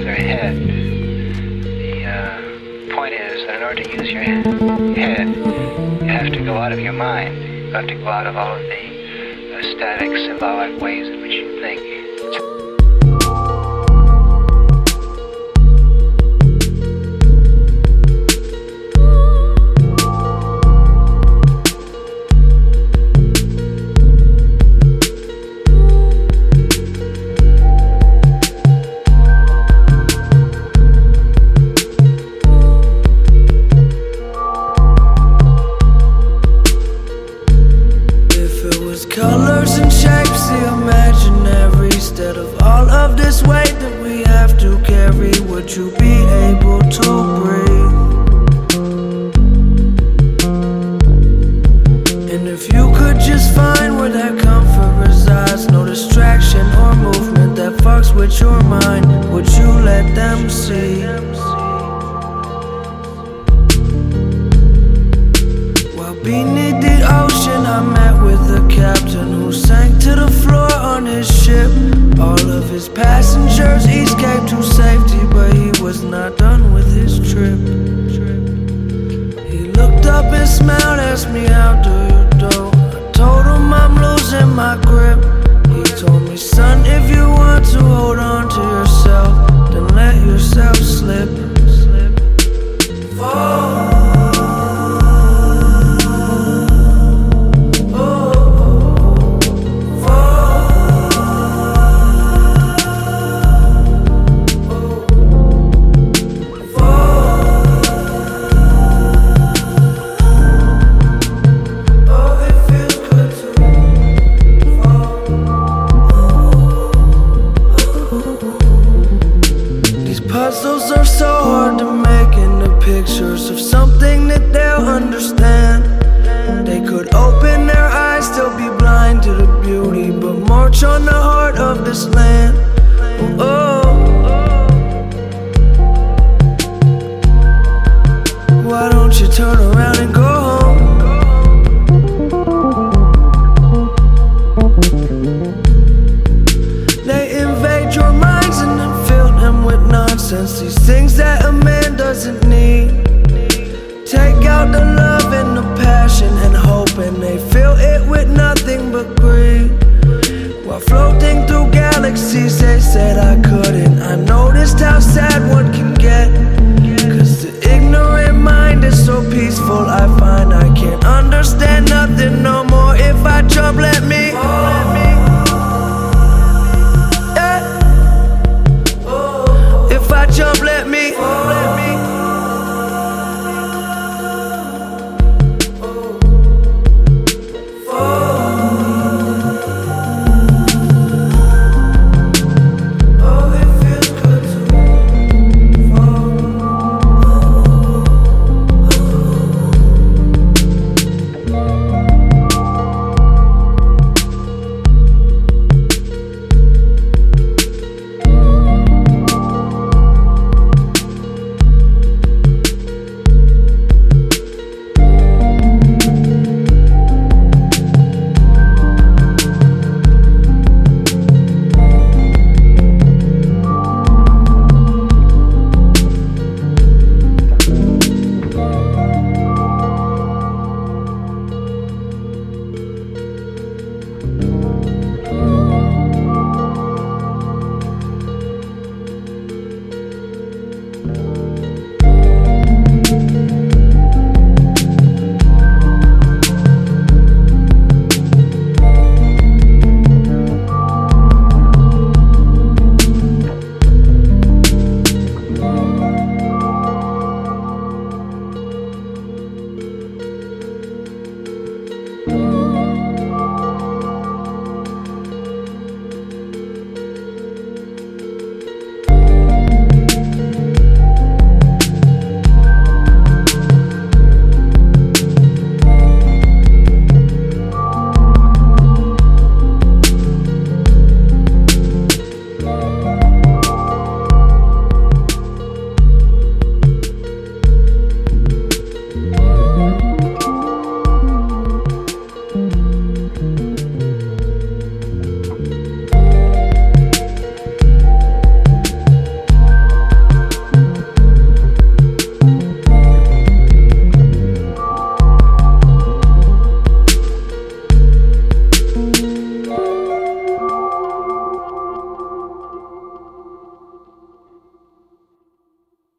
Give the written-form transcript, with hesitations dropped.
their head. The point is that in order to use your head, you have to go out of your mind. You have to go out of all of the static, symbolic ways in which you think. Colors and shapes, the imaginary. Instead of all of this weight that we have to carry, would you be able to breathe? And if you could just find where that comfort resides, no distraction or movement that fucks with your mind, would you let them see? While beneath the ocean I met with a captain who sank to the floor on his ship. All of his passengers escaped to safety, but he was not done with his trip. He looked up and smiled, asked me how do you do. I told him I'm losing my grip. He told me, son, if you want to hold on to yourself, then let yourself slip. Fall. Puzzles are so hard to make into pictures of something that they'll understand. They could open their eyes, still be blind to the beauty, but march on the heart of this land. Oh, why don't you turn around and go home? They invade your minds and then fill them with nonsense, these things that a man doesn't need. Take out the love and the passion and hope, and they fill it with nothing but greed. While floating through galaxies, they said I couldn't. I noticed how sad